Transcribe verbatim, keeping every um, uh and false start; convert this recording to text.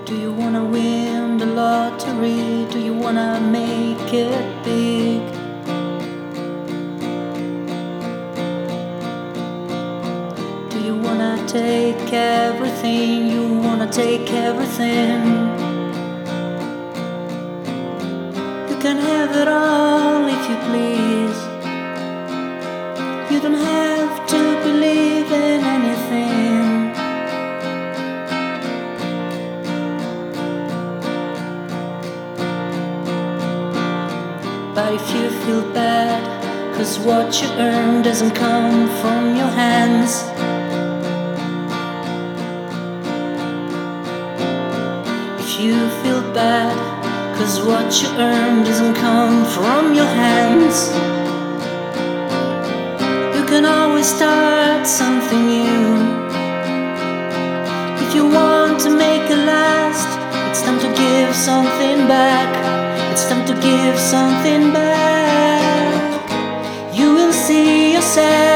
Do you wanna win the lottery? Do you wanna make it big? Do you wanna take everything? You wanna take everything? You can have it all if you please. You don't have to believe in anything. But if you feel bad, cause what you earn doesn't come from your hands, if you feel bad, cause what you earn doesn't come from your hands, you can always start something new. If you want to make it last, it's time to give something back. It's time to give something back. You will see yourself